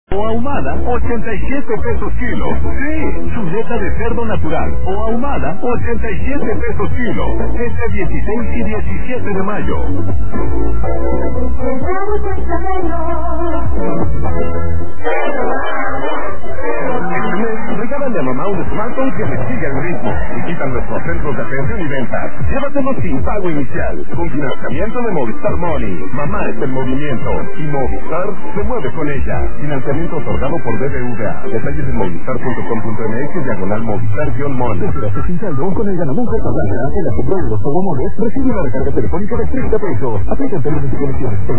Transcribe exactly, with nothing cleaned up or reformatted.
O ahumada, ochenta y siete pesos kilo. Sí, chuleta de cerdo natural o ahumada, ochenta y siete pesos kilo. Este dieciséis y diecisiete de mayo. Regálale a mamá un smartphone que le siga el ritmo. Visita nuestros centros de atención y ventas. Llévatelo sin pago inicial. Con financiamiento de Movistar Money. Mamá es el movimiento. Y Movistar se mueve con ella. Financiamiento otorgado por B B V A. Detalles en movistar punto com punto m x diagonal Movistar-Mon. Espérate sin saldo con el Ganamundo Tabla. En la compra de los Pogomones recibe una recarga telefónica de treinta pesos. Aplica en términos y condiciones.